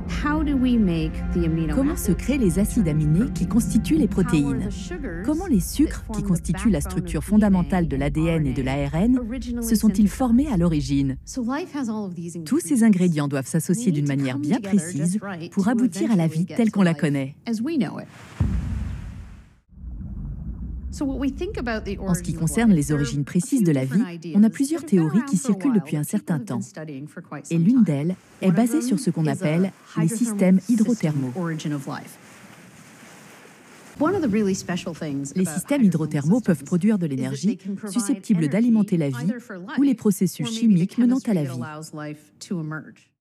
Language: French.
Comment se créent les acides aminés qui constituent les protéines? Comment les sucres, qui constituent la structure fondamentale de l'ADN et de l'ARN, se sont-ils formés à l'origine? Tous ces ingrédients doivent s'associer d'une manière bien précise pour aboutir à la vie telle qu'on la connaît. En ce qui concerne les origines précises de la vie, on a plusieurs théories qui circulent depuis un certain temps. Et l'une d'elles est basée sur ce qu'on appelle les systèmes hydrothermaux. Les systèmes hydrothermaux peuvent produire de l'énergie susceptible d'alimenter la vie ou les processus chimiques menant à la vie.